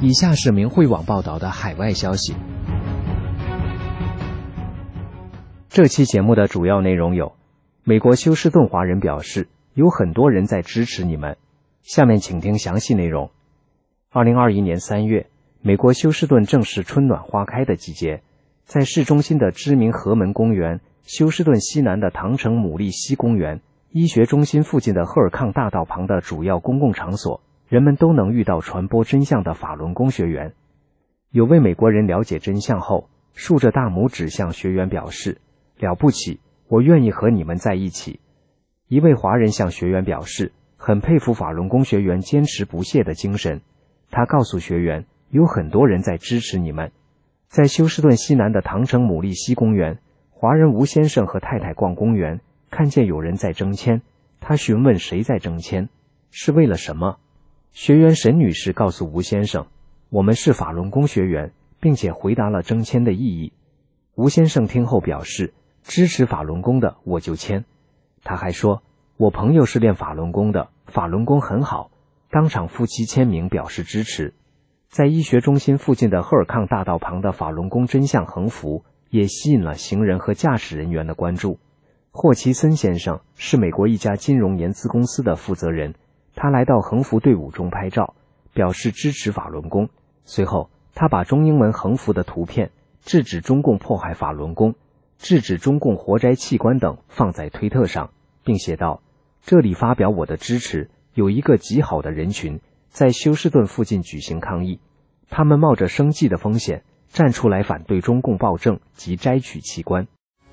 以下是明慧网报道的海外消息。这期节目的主要内容有：美国休斯顿华人表示，有很多人在支持你们。下面请听详细内容。2021年3月，美国休斯顿正是春暖花开的季节，在市中心的知名河门公园、休斯顿西南的唐城姆利西公园、医学中心附近的赫尔康大道旁的主要公共场所，人们都能遇到传播真相的法轮功学员。有位美国人了解真相后，竖着大拇指向学员表示：了不起，我愿意和你们在一起。一位华人向学员表示，很佩服法轮功学员坚持不懈的精神。他告诉学员，有很多人在支持你们。在休斯顿西南的唐城姆利西公园，华人吴先生和太太逛公园，看见有人在征签，他询问谁在征签，是为了什么。学员沈女士告诉吴先生，我们是法轮功学员，并且回答了征签的意义。吴先生听后表示，支持法轮功的我就签。他还说，我朋友是练法轮功的，法轮功很好，当场夫妻签名表示支持。在医学中心附近的赫尔康大道旁的法轮功真相横幅也吸引了行人和驾驶人员的关注。霍奇森先生是美国一家金融研资公司的负责人，他来到横幅队伍中拍照，表示支持法轮功。随后他把中英文横幅的图片制止中共迫害法轮功、制止中共活摘器官等放在推特上，并写道：这里发表我的支持，有一个极好的人群在休斯顿附近举行抗议，他们冒着生计的风险站出来反对中共暴政及摘取器官。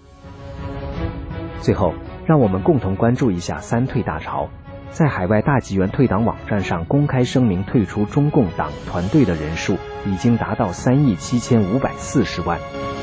最后，让我们共同关注一下三退大潮。在海外大纪元退党网站上公开声明退出中共党团队的人数已经达到3.7540亿。